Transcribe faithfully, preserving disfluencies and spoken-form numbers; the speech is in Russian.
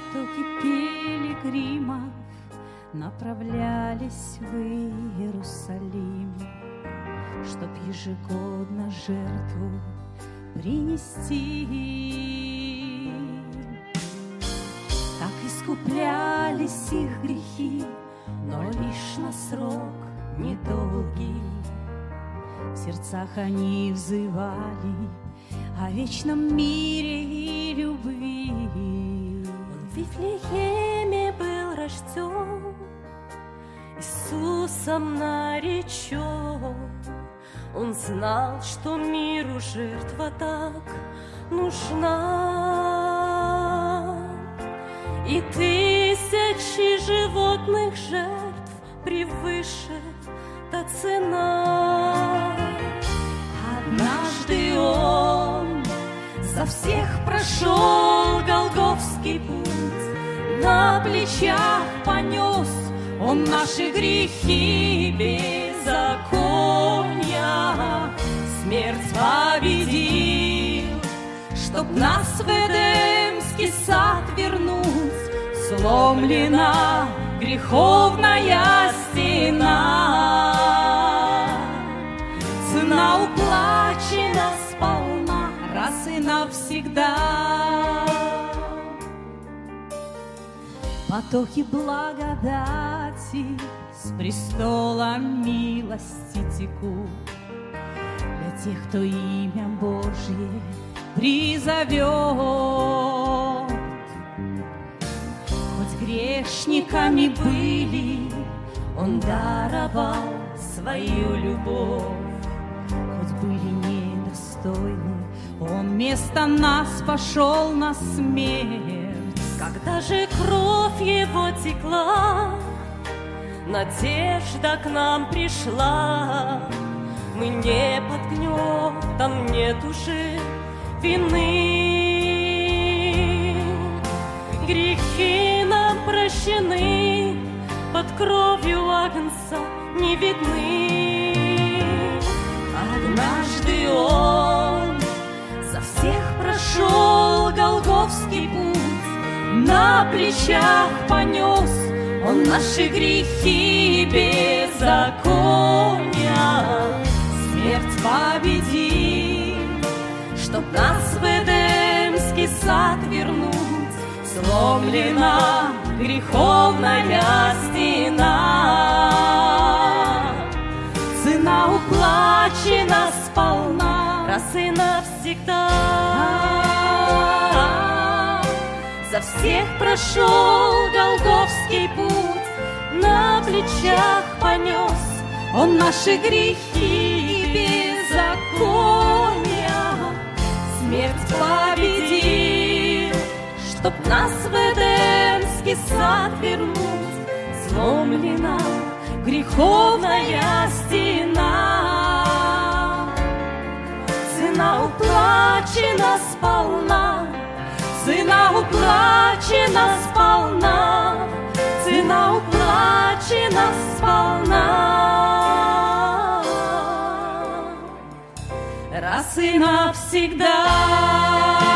Потоки пилигримов направлялись в Иерусалим, чтоб ежегодно жертву принести. Так искуплялись их грехи, но лишь на срок недолгий. В сердцах они взывали о вечном мире и любви. Он в Вифлееме был рожден, Иисусом наречен. Он знал, что миру жертва так нужна, и тысячи животных жертв превыше та цена. Однажды Он за всех прошел Голгофский путь, на плечах понес Он наши грехи беззакония. Смерть победил, чтоб нас в Эдемский сад вернуть. Сломлена греховная стена, цена уплачена сполна раз и навсегда. Потоки благодати с престола милости текут для тех, кто имя Божье призовет. Хоть грешниками были, Он даровал свою любовь. Хоть были недостойны, Он вместо нас пошел на смерть. Когда же кровь Его текла, надежда к нам пришла. Мы не под гнетом, нет уже вины. Грехи нам прощены, под кровью Агнца не видны. Однажды Он за всех прошел Голгофский путь, на плечах понес Он наши грехи беззакония. Смерть победил, чтоб нас в Эдемский сад вернуть. Сломлена греховная стена, цена уплачена сполна раз и навсегда. За всех прошел Голгофский путь, на плечах понес Он наши грехи беззакония. Смерть победил, чтоб нас в Эдемский сад вернуть. Сломлена греховная стена, цена уплачена сполна, цена уплачена сполна, цена уплачена сполна раз и навсегда.